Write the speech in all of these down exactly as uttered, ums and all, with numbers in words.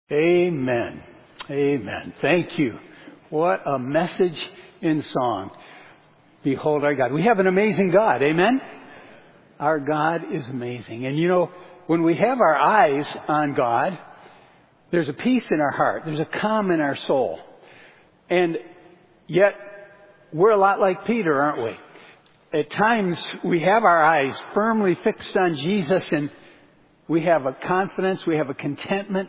Amen. Amen. Thank you. What a message in song. Behold our God. We have an amazing God. Amen. Our God is amazing. And you know, when we have our eyes on God, there's a peace in our heart. There's a calm in our soul. And yet, we're a lot like Peter, aren't we? At times, we have our eyes firmly fixed on Jesus, and we have a confidence, we have a contentment.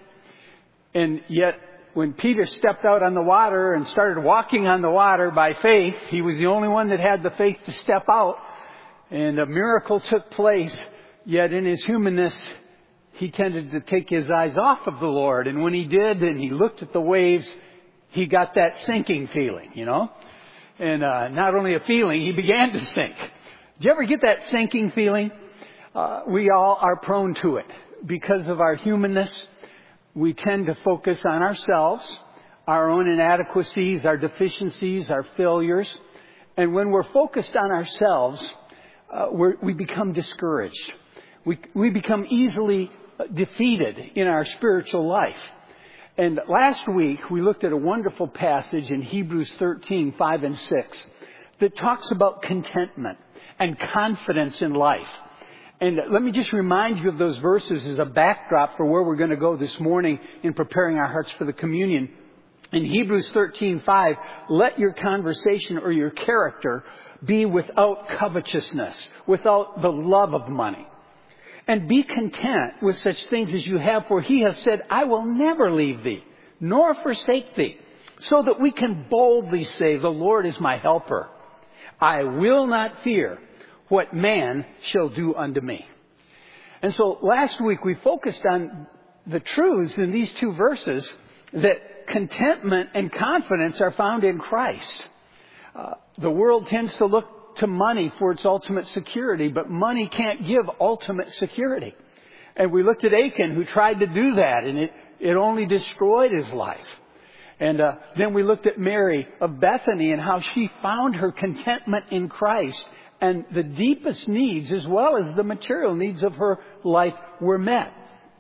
And yet, when Peter stepped out on the water and started walking on the water by faith, he was the only one that had the faith to step out. And a miracle took place, yet in his humanness, he tended to take his eyes off of the Lord. And when he did, and he looked at the waves, he got that sinking feeling, you know. And uh, not only a feeling, he began to sink. Did you ever get that sinking feeling? Uh, we all are prone to it. Because of our humanness, we tend to focus on ourselves, our own inadequacies, our deficiencies, our failures. And when we're focused on ourselves, uh, we're, we become discouraged. We, we become easily defeated in our spiritual life. And last week, we looked at a wonderful passage in Hebrews thirteen, five and six that talks about contentment and confidence in life. And let me just remind you of those verses as a backdrop for where we're going to go this morning in preparing our hearts for the communion. In Hebrews thirteen, five, let your conversation or your character be without covetousness, without the love of money. And be content with such things as you have, for he has said, I will never leave thee, nor forsake thee, so that we can boldly say, the Lord is my helper. I will not fear what man shall do unto me. And so last week we focused on the truths in these two verses that contentment and confidence are found in Christ. Uh, the world tends to look to money for its ultimate security, but money can't give ultimate security. And we looked at Achan, who tried to do that, and it, it only destroyed his life. And uh, then we looked at Mary of Bethany and how she found her contentment in Christ. And the deepest needs, as well as the material needs of her life, were met.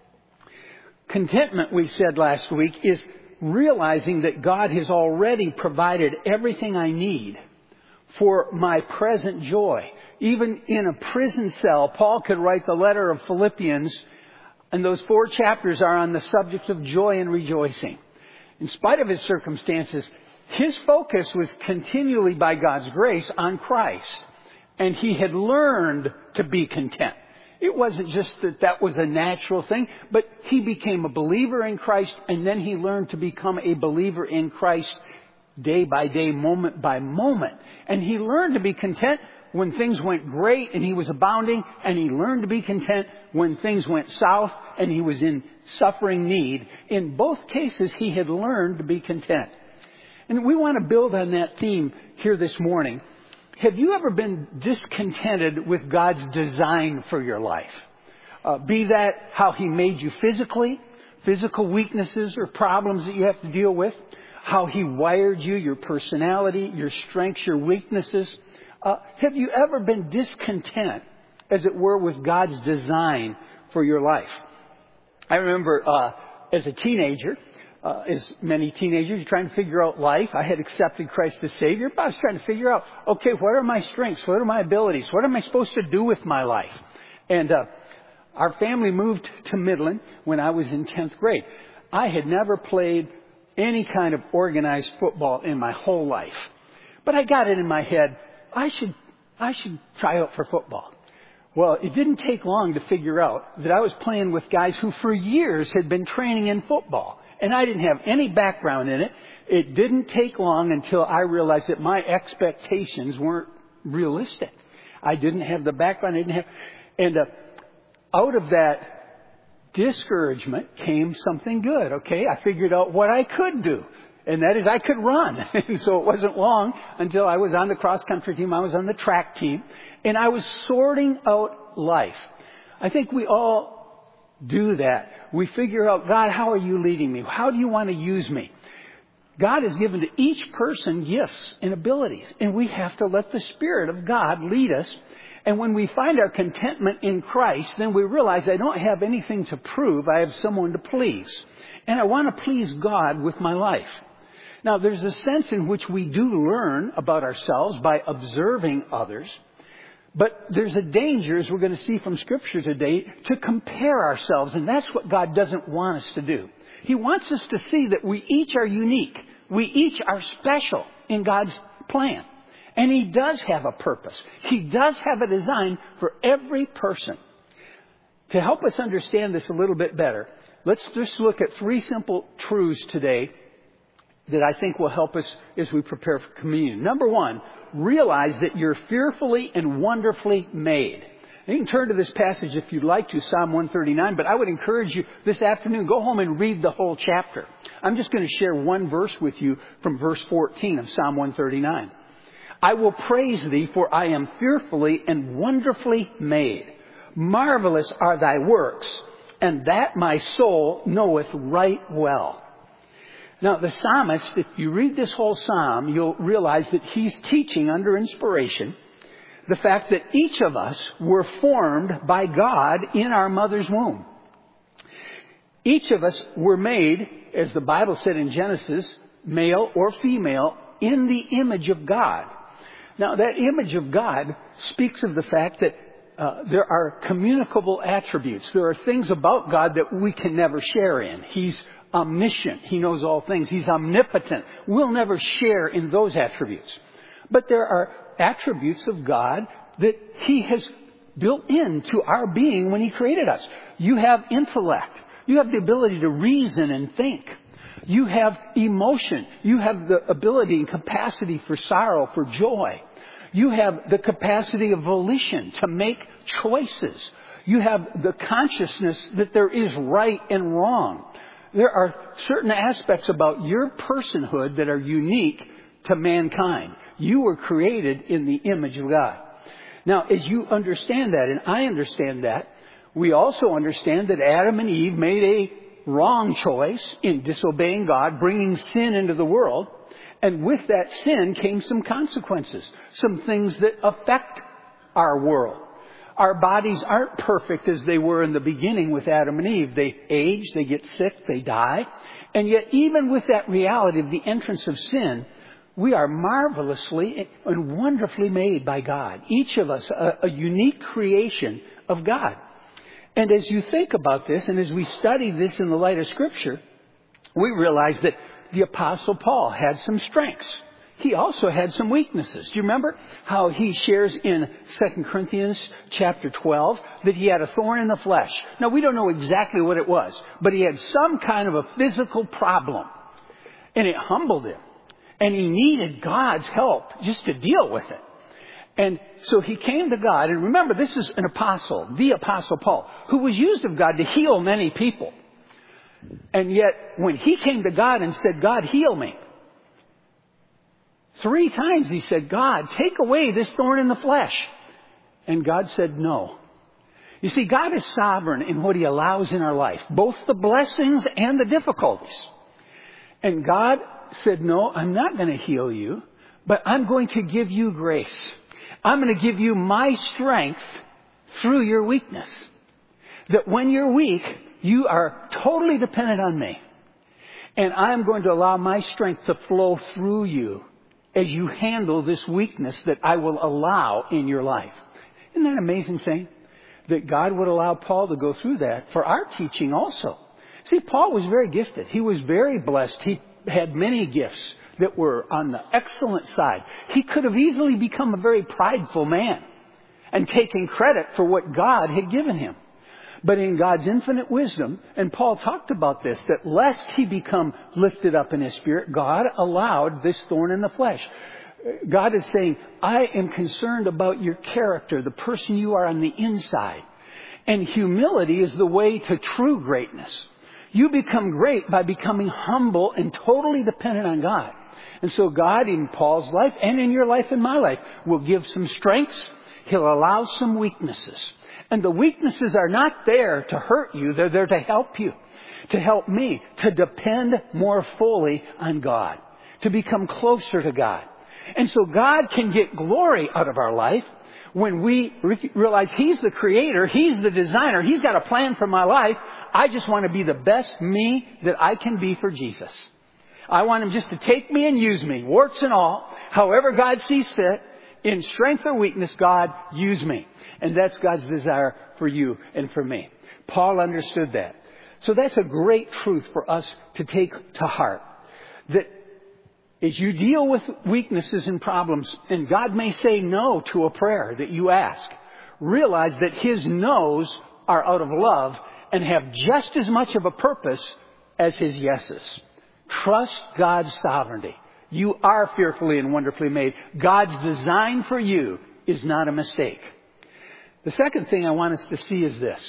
Contentment, we said last week, is realizing that God has already provided everything I need for my present joy. Even in a prison cell, Paul could write the letter of Philippians, and those four chapters are on the subject of joy and rejoicing. In spite of his circumstances, his focus was continually, by God's grace, on Christ. And he had learned to be content. It wasn't just that that was a natural thing, but he became a believer in Christ, and then he learned to become a believer in Christ day by day, moment by moment. And he learned to be content when things went great and he was abounding, and he learned to be content when things went south and he was in suffering need. In both cases, he had learned to be content. And we want to build on that theme here this morning. Have you ever been discontented with God's design for your life? Uh, be that how he made you physically, physical weaknesses or problems that you have to deal with, how he wired you, your personality, your strengths, your weaknesses. Uh, have you ever been discontent, as it were, with God's design for your life? I remember uh, as a teenager, Uh, as many teenagers, you're trying to figure out life. I had accepted Christ as Savior, but I was trying to figure out, okay, what are my strengths? What are my abilities? What am I supposed to do with my life? And uh, our family moved to Midland when I was in tenth grade. I had never played any kind of organized football in my whole life. But I got it in my head, I should, I should try out for football. Well, it didn't take long to figure out that I was playing with guys who for years had been training in football. And I didn't have any background in it. It didn't take long until I realized that my expectations weren't realistic. I didn't have the background. I didn't have, and uh, out of that discouragement came something good. Okay, I figured out what I could do, and that is I could run. And so it wasn't long until I was on the cross country team. I was on the track team, and I was sorting out life. I think we all do that. We figure out, God, how are you leading me? How do you want to use me? God has given to each person gifts and abilities, and we have to let the Spirit of God lead us. And when we find our contentment in Christ, then we realize I don't have anything to prove. I have someone to please. And I want to please God with my life. Now, there's a sense in which we do learn about ourselves by observing others. But there's a danger, as we're going to see from Scripture today, to compare ourselves. And that's what God doesn't want us to do. He wants us to see that we each are unique. We each are special in God's plan. And He does have a purpose. He does have a design for every person. To help us understand this a little bit better, let's just look at three simple truths today that I think will help us as we prepare for communion. Number one, realize that you're fearfully and wonderfully made. You can turn to this passage if you'd like to, Psalm one thirty-nine, but I would encourage you this afternoon, go home and read the whole chapter. I'm just going to share one verse with you from verse fourteen of Psalm one thirty-nine. I will praise thee, for I am fearfully and wonderfully made. Marvelous are thy works, and that my soul knoweth right well. Now, the psalmist, if you read this whole psalm, you'll realize that he's teaching under inspiration the fact that each of us were formed by God in our mother's womb. Each of us were made, as the Bible said in Genesis, male or female, in the image of God. Now, that image of God speaks of the fact that uh, there are communicable attributes. There are things about God that we can never share in. He's omniscient. He knows all things. He's omnipotent. We'll never share in those attributes. But there are attributes of God that He has built into our being when He created us. You have intellect. You have the ability to reason and think. You have emotion. You have the ability and capacity for sorrow, for joy. You have the capacity of volition to make choices. You have the consciousness that there is right and wrong. There are certain aspects about your personhood that are unique to mankind. You were created in the image of God. Now, as you understand that, and I understand that, we also understand that Adam and Eve made a wrong choice in disobeying God, bringing sin into the world. And with that sin came some consequences, some things that affect our world. Our bodies aren't perfect as they were in the beginning with Adam and Eve. They age, they get sick, they die. And yet, even with that reality of the entrance of sin, we are marvelously and wonderfully made by God. Each of us a, a unique creation of God. And as you think about this, and as we study this in the light of Scripture, we realize that the Apostle Paul had some strengths. He also had some weaknesses. Do you remember how he shares in Second Corinthians chapter twelve that he had a thorn in the flesh? Now, we don't know exactly what it was, but he had some kind of a physical problem. And it humbled him. And he needed God's help just to deal with it. And so he came to God. And remember, this is an apostle, the Apostle Paul, who was used of God to heal many people. And yet, when he came to God and said, God, heal me, three times he said, God, take away this thorn in the flesh. And God said, no. You see, God is sovereign in what He allows in our life, both the blessings and the difficulties. And God said, no, I'm not going to heal you, but I'm going to give you grace. I'm going to give you my strength through your weakness. That when you're weak, you are totally dependent on me. And I'm going to allow my strength to flow through you as you handle this weakness that I will allow in your life. Isn't that an amazing thing? That God would allow Paul to go through that for our teaching also. See, Paul was very gifted. He was very blessed. He had many gifts that were on the excellent side. He could have easily become a very prideful man and taken credit for what God had given him. But in God's infinite wisdom, and Paul talked about this, that lest he become lifted up in his spirit, God allowed this thorn in the flesh. God is saying, I am concerned about your character, the person you are on the inside. And humility is the way to true greatness. You become great by becoming humble and totally dependent on God. And so God, in Paul's life and in your life and my life, will give some strengths. He'll allow some weaknesses. And the weaknesses are not there to hurt you. They're there to help you, to help me, to depend more fully on God, to become closer to God. And so God can get glory out of our life When we re- realize He's the creator, He's the designer, He's got a plan for my life, I just want to be the best me that I can be for Jesus. I want Him just to take me and use me, warts and all, however God sees fit. In strength or weakness, God, use me. And that's God's desire for you and for me. Paul understood that. So that's a great truth for us to take to heart. That as you deal with weaknesses and problems, and God may say no to a prayer that you ask, realize that His no's are out of love and have just as much of a purpose as His yeses. Trust God's sovereignty. You are fearfully and wonderfully made. God's design for you is not a mistake. The second thing I want us to see is this.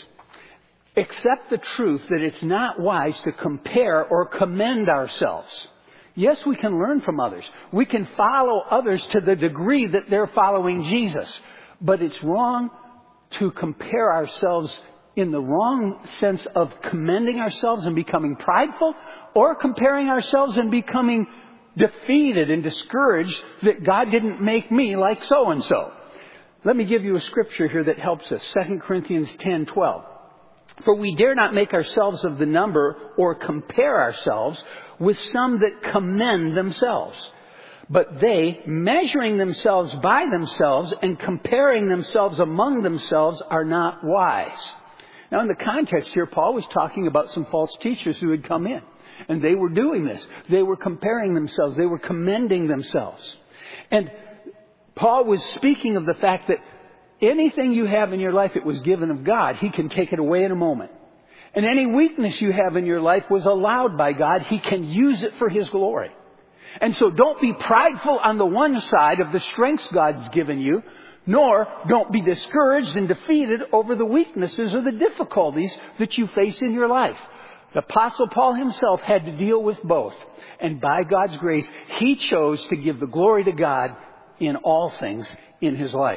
Accept the truth that it's not wise to compare or commend ourselves. Yes, we can learn from others. We can follow others to the degree that they're following Jesus. But it's wrong to compare ourselves in the wrong sense of commending ourselves and becoming prideful, or comparing ourselves and becoming defeated and discouraged that God didn't make me like so-and-so. Let me give you a scripture here that helps us. Second Corinthians ten twelve. For we dare not make ourselves of the number or compare ourselves with some that commend themselves. But they, measuring themselves by themselves and comparing themselves among themselves, are not wise. Now in the context here, Paul was talking about some false teachers who had come in. And they were doing this. They were comparing themselves. They were commending themselves. And Paul was speaking of the fact that anything you have in your life, it was given of God. He can take it away in a moment. And any weakness you have in your life was allowed by God. He can use it for His glory. And so don't be prideful on the one side of the strengths God's given you, nor don't be discouraged and defeated over the weaknesses or the difficulties that you face in your life. The Apostle Paul himself had to deal with both. And by God's grace, he chose to give the glory to God in all things in his life.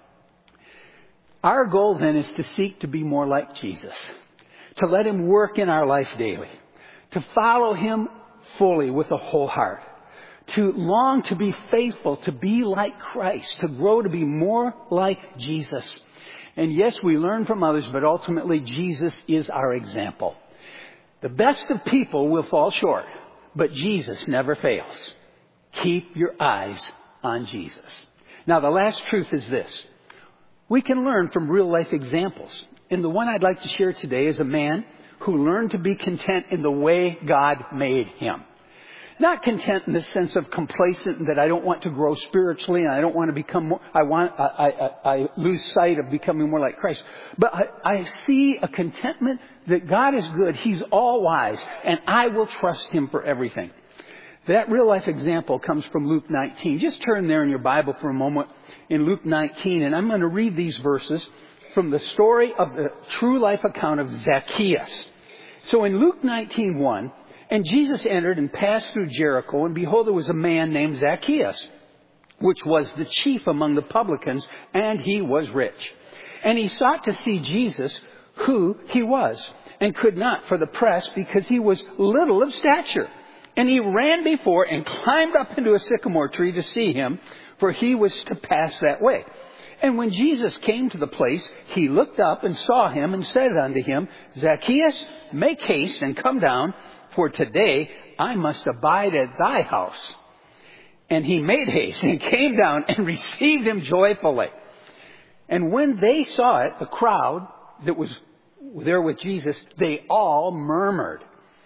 Our goal then is to seek to be more like Jesus. To let Him work in our life daily. To follow Him fully with a whole heart. To long to be faithful, to be like Christ. To grow to be more like Jesus. And yes, we learn from others, but ultimately Jesus is our example. The best of people will fall short, but Jesus never fails. Keep your eyes on Jesus. Now, the last truth is this. We can learn from real life examples. And the one I'd like to share today is a man who learned to be content in the way God made him. Not content in the sense of complacent, that I don't want to grow spiritually and I don't want to become more, I want, I, I, I lose sight of becoming more like Christ. But I, I see a contentment that God is good. He's all wise, and I will trust Him for everything. That real life example comes from Luke nineteen. Just turn there in your Bible for a moment in Luke nineteen, and I'm going to read these verses from the story of the true life account of Zacchaeus. So in Luke nineteen one, and Jesus entered and passed through Jericho, and behold, there was a man named Zacchaeus, which was the chief among the publicans, and he was rich. And he sought to see Jesus, who he was, and could not for the press, because he was little of stature. And he ran before and climbed up into a sycamore tree to see him, for he was to pass that way. And when Jesus came to the place, he looked up and saw him and said unto him, Zacchaeus, make haste and come down, for today I must abide at thy house. And he made haste and came down and received him joyfully. And when they saw it, the crowd that was there with Jesus, they all murmured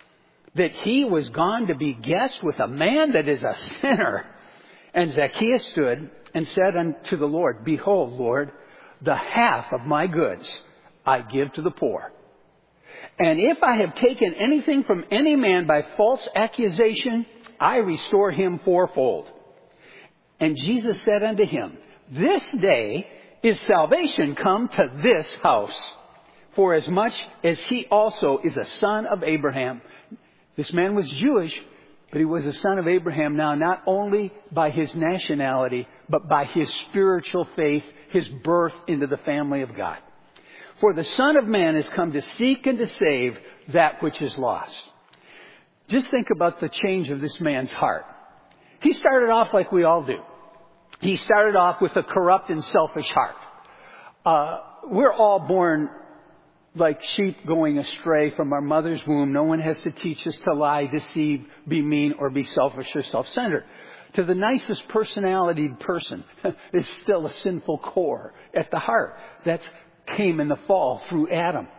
that he was gone to be guest with a man that is a sinner. And Zacchaeus stood and said unto the Lord, Behold, Lord, the half of my goods I give to the poor. And if I have taken anything from any man by false accusation, I restore him fourfold. And Jesus said unto him, This day is salvation come to this house, for as much as he also is a son of Abraham. This man was Jewish, but he was a son of Abraham now, not only by his nationality, but by his spiritual faith, his birth into the family of God. For the Son of Man has come to seek and to save that which is lost. Just think about the change of this man's heart. He started off like we all do. He started off with a corrupt and selfish heart. Uh, we're all born like sheep going astray from our mother's womb. No one has to teach us to lie, deceive, be mean, or be selfish or self-centered. To the nicest personality person is still a sinful core at the heart. That came in the fall through Adam.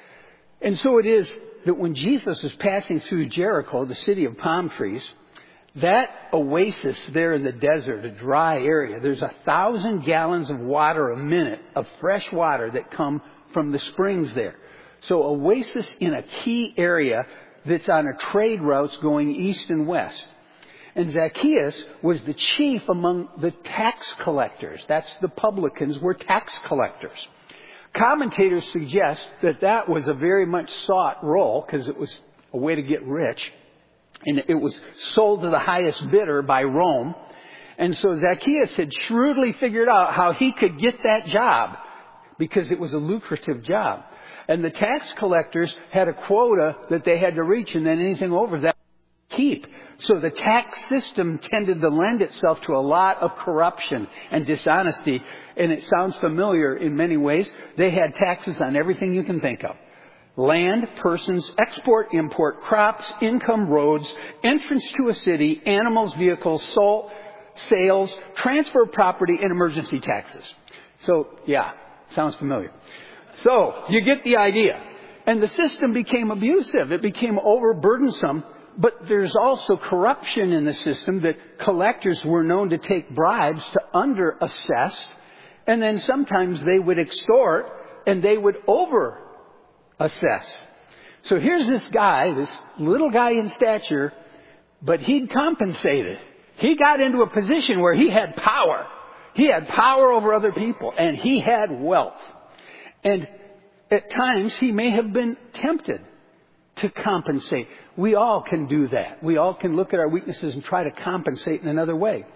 And so it is that when Jesus was passing through Jericho, the city of palm trees, that oasis there in the desert, a dry area, there's a thousand gallons of water a minute of fresh water that come from the springs there. So oasis in a key area that's on a trade routes going east and west. And Zacchaeus was the chief among the tax collectors. That's the publicans were tax collectors. Commentators suggest that that was a very much sought role because it was a way to get rich. And it was sold to the highest bidder by Rome. And so Zacchaeus had shrewdly figured out how he could get that job because it was a lucrative job. And the tax collectors had a quota that they had to reach, and then anything over that keep. So the tax system tended to lend itself to a lot of corruption and dishonesty. And it sounds familiar in many ways. They had taxes on everything you can think of. Land, persons, export, import, crops, income, roads, entrance to a city, animals, vehicles, salt, sales, transfer of property, and emergency taxes. So, yeah, sounds familiar. So, you get the idea. And the system became abusive. It became overburdensome. But there's also corruption in the system that collectors were known to take bribes to under-assess. And then sometimes they would extort and they would over assess. So here's this guy, this little guy in stature, but he'd compensated. He got into a position where he had power. He had power over other people, and he had wealth. And at times he may have been tempted to compensate. We all can do that. We all can look at our weaknesses and try to compensate in another way.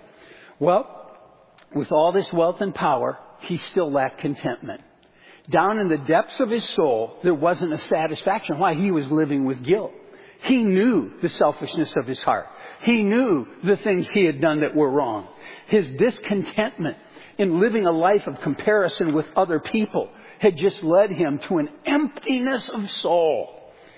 Well, with all this wealth and power, he still lacked contentment. Down in the depths of his soul, there wasn't a satisfaction. Why? He was living with guilt. He knew the selfishness of his heart. He knew the things he had done that were wrong. His discontentment in living a life of comparison with other people had just led him to an emptiness of soul.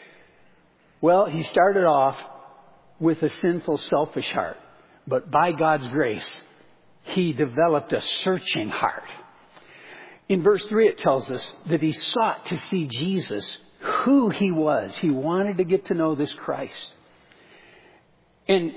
Well, he started off with a sinful, selfish heart. But by God's grace, he developed a searching heart. In verse three, it tells us that he sought to see Jesus, who he was. He wanted to get to know this Christ. And,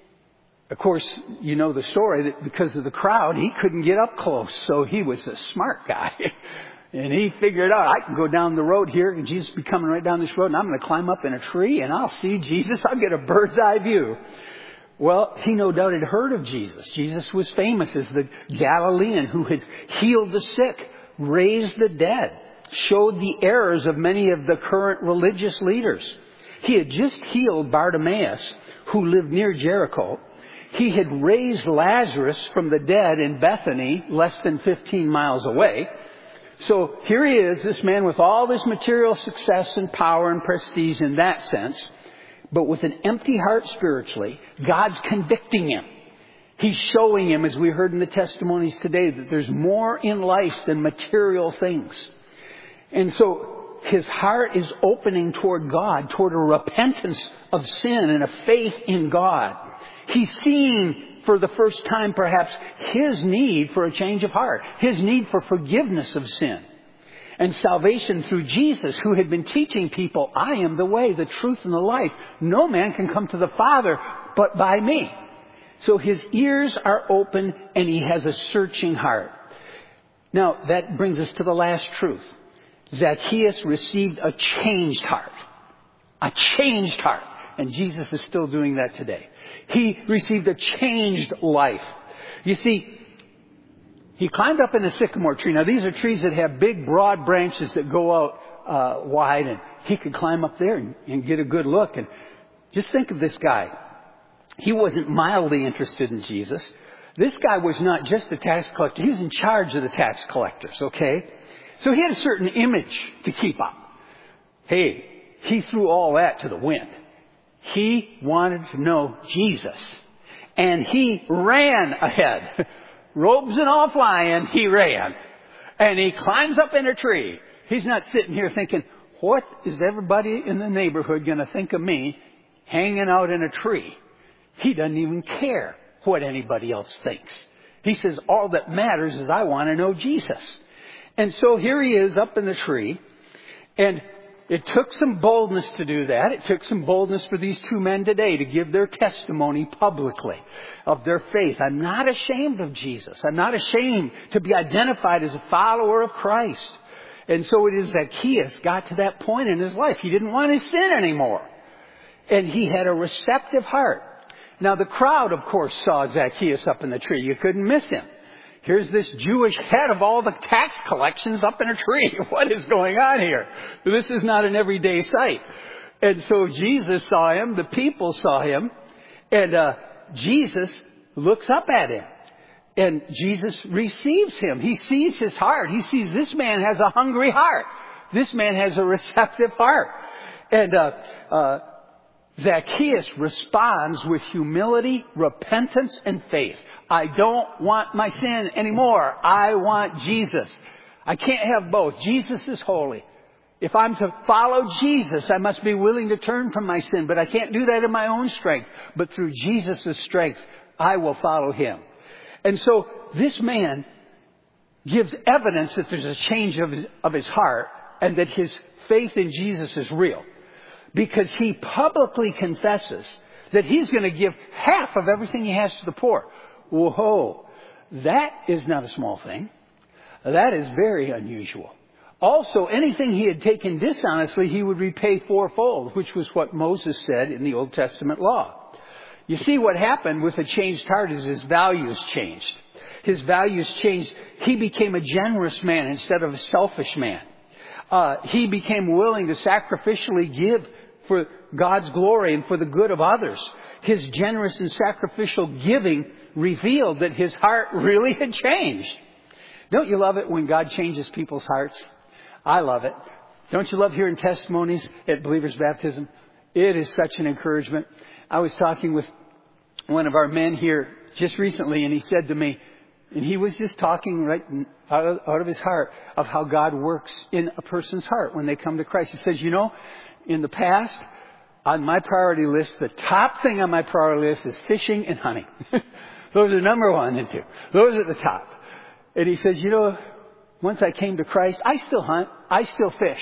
of course, you know the story that because of the crowd, he couldn't get up close. So he was a smart guy. And he figured out, I can go down the road here, and Jesus will be coming right down this road, and I'm going to climb up in a tree, and I'll see Jesus. I'll get a bird's eye view. Well, he no doubt had heard of Jesus. Jesus was famous as the Galilean who had healed the sick, raised the dead, showed the errors of many of the current religious leaders. He had just healed Bartimaeus, who lived near Jericho. He had raised Lazarus from the dead in Bethany, less than fifteen miles away. So here he is, this man with all this material success and power and prestige in that sense, but with an empty heart spiritually. God's convicting him. He's showing him, as we heard in the testimonies today, that there's more in life than material things. And so his heart is opening toward God, toward a repentance of sin and a faith in God. He's seeing for the first time perhaps his need for a change of heart, his need for forgiveness of sin. And salvation through Jesus, who had been teaching people, I am the way, the truth, and the life. No man can come to the Father but by me. So his ears are open and he has a searching heart. Now, that brings us to the last truth. Zacchaeus received a changed heart. A changed heart. And Jesus is still doing that today. He received a changed life. You see, he climbed up in a sycamore tree. Now, these are trees that have big, broad branches that go out uh, wide. And he could climb up there and, and get a good look. And just think of this guy. He wasn't mildly interested in Jesus. This guy was not just a tax collector. He was in charge of the tax collectors, okay? So he had a certain image to keep up. Hey, he threw all that to the wind. He wanted to know Jesus. And he ran ahead. Robes and all flying, he ran. And he climbs up in a tree. He's not sitting here thinking, what is everybody in the neighborhood going to think of me hanging out in a tree? He doesn't even care what anybody else thinks. He says, all that matters is I want to know Jesus. And so here he is up in the tree. And it took some boldness to do that. It took some boldness for these two men today to give their testimony publicly of their faith. I'm not ashamed of Jesus. I'm not ashamed to be identified as a follower of Christ. And so it is Zacchaeus got to that point in his life. He didn't want to sin anymore. And he had a receptive heart. Now the crowd, of course, saw Zacchaeus up in the tree. You couldn't miss him. Here's this Jewish head of all the tax collections up in a tree. What is going on here? This is not an everyday sight. And so Jesus saw him. The people saw him. And uh, Jesus looks up at him. And Jesus receives him. He sees his heart. He sees this man has a hungry heart. This man has a receptive heart. And uh, uh, Zacchaeus responds with humility, repentance, and faith. I don't want my sin anymore. I want Jesus. I can't have both. Jesus is holy. If I'm to follow Jesus, I must be willing to turn from my sin. But I can't do that in my own strength. But through Jesus' strength, I will follow him. And so this man gives evidence that there's a change of his, of his heart and that his faith in Jesus is real. Because he publicly confesses that he's going to give half of everything he has to the poor. Whoa, that is not a small thing. That is very unusual. Also, anything he had taken dishonestly, he would repay fourfold, which was what Moses said in the Old Testament law. You see, what happened with a changed heart is his values changed. His values changed. He became a generous man instead of a selfish man. Uh, he became willing to sacrificially give for God's glory and for the good of others. His generous and sacrificial giving revealed that his heart really had changed. Don't you love it when God changes people's hearts? I love it. Don't you love hearing testimonies at Believer's Baptism? It is such an encouragement. I was talking with one of our men here just recently, and he said to me, and he was just talking right out of, out of his heart of how God works in a person's heart when they come to Christ. He says, you know, in the past, on my priority list, the top thing on my priority list is fishing and hunting. Those are number one and two. Those are at the top. And he says, you know, once I came to Christ, I still hunt. I still fish.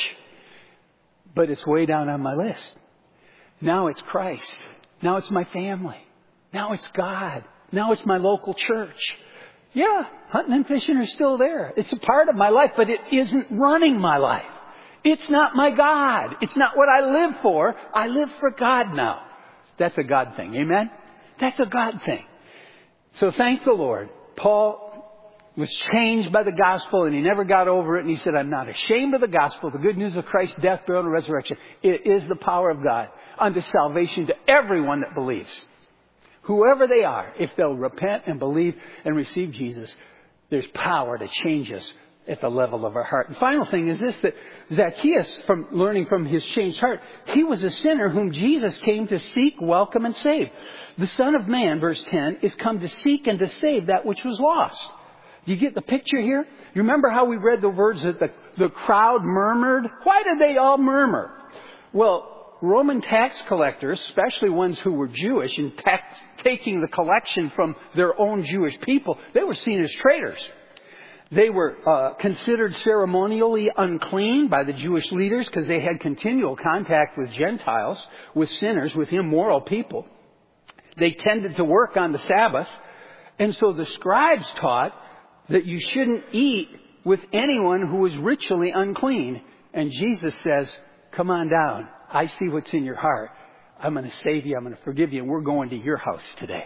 But it's way down on my list. Now it's Christ. Now it's my family. Now it's God. Now it's my local church. Yeah, hunting and fishing are still there. It's a part of my life, but it isn't running my life. It's not my God. It's not what I live for. I live for God now. That's a God thing. Amen? That's a God thing. So thank the Lord. Paul was changed by the gospel and he never got over it. And he said, I'm not ashamed of the gospel, the good news of Christ's death, burial, and resurrection. It is the power of God unto salvation to everyone that believes. Whoever they are, if they'll repent and believe and receive Jesus, there's power to change us at the level of our heart. And final thing is this, that Zacchaeus, from learning from his changed heart, he was a sinner whom Jesus came to seek, welcome, and save. The Son of Man, verse ten, is come to seek and to save that which was lost. Do you get the picture here? You remember how we read the words that the, the crowd murmured? Why did they all murmur? Well, Roman tax collectors, especially ones who were Jewish and tax, taking the collection from their own Jewish people, they were seen as traitors. They were uh, considered ceremonially unclean by the Jewish leaders because they had continual contact with Gentiles, with sinners, with immoral people. They tended to work on the Sabbath. And so the scribes taught that you shouldn't eat with anyone who was ritually unclean. And Jesus says, come on down. I see what's in your heart. I'm going to save you. I'm going to forgive you. And we're going to your house today.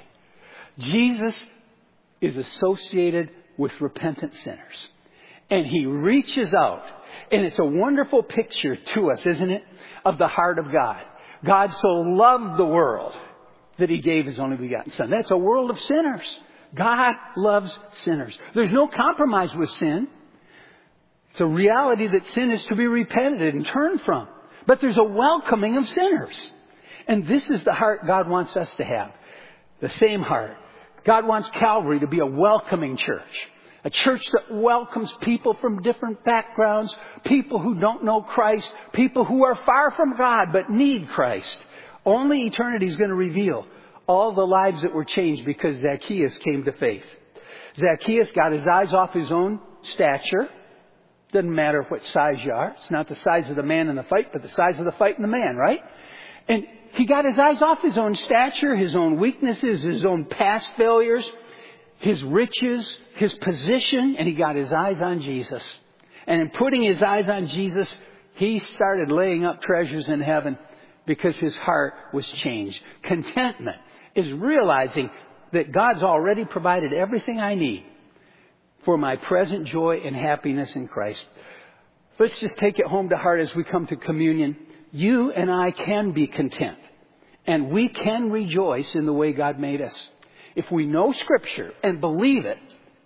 Jesus is associated with repentant sinners. And he reaches out. And it's a wonderful picture to us, isn't it? Of the heart of God. God so loved the world that he gave his only begotten Son. That's a world of sinners. God loves sinners. There's no compromise with sin. It's a reality that sin is to be repented and turned from. But there's a welcoming of sinners. And this is the heart God wants us to have. The same heart. God wants Calvary to be a welcoming church. A church that welcomes people from different backgrounds, people who don't know Christ, people who are far from God but need Christ. Only eternity is going to reveal all the lives that were changed because Zacchaeus came to faith. Zacchaeus got his eyes off his own stature. Doesn't matter what size you are. It's not the size of the man in the fight, but the size of the fight in the man, right? And he got his eyes off his own stature, his own weaknesses, his own past failures, his riches, his position, and he got his eyes on Jesus. And in putting his eyes on Jesus, he started laying up treasures in heaven because his heart was changed. Contentment is realizing that God's already provided everything I need for my present joy and happiness in Christ. Let's just take it home to heart as we come to communion. You and I can be content. And we can rejoice in the way God made us. If we know Scripture and believe it,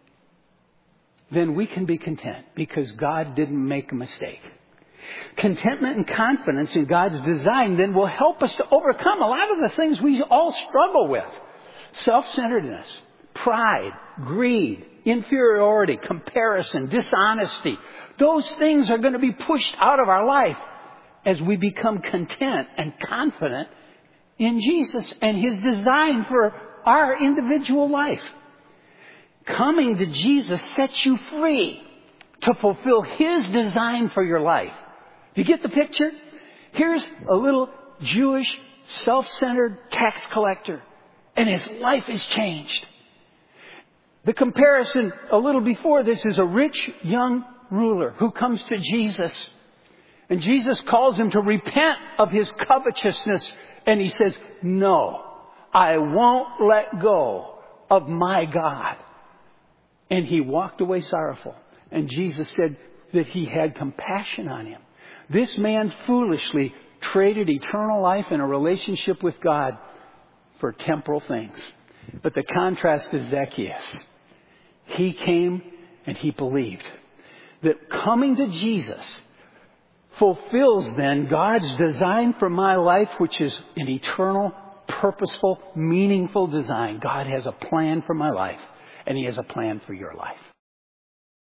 then we can be content because God didn't make a mistake. Contentment and confidence in God's design then will help us to overcome a lot of the things we all struggle with. Self-centeredness, pride, greed, inferiority, comparison, dishonesty. Those things are going to be pushed out of our life as we become content and confident in Jesus and His design for our individual life. Coming to Jesus sets you free to fulfill His design for your life. Do you get the picture? Here's a little Jewish, self-centered tax collector, and his life is changed. The comparison a little before this is a rich young ruler who comes to Jesus. And Jesus calls him to repent of his covetousness. And he says, no, I won't let go of my God. And he walked away sorrowful. And Jesus said that He had compassion on him. This man foolishly traded eternal life and a relationship with God for temporal things. But the contrast is Zacchaeus. He came and he believed that coming to Jesus fulfills then God's design for my life, which is an eternal, purposeful, meaningful design. God has a plan for my life, and He has a plan for your life.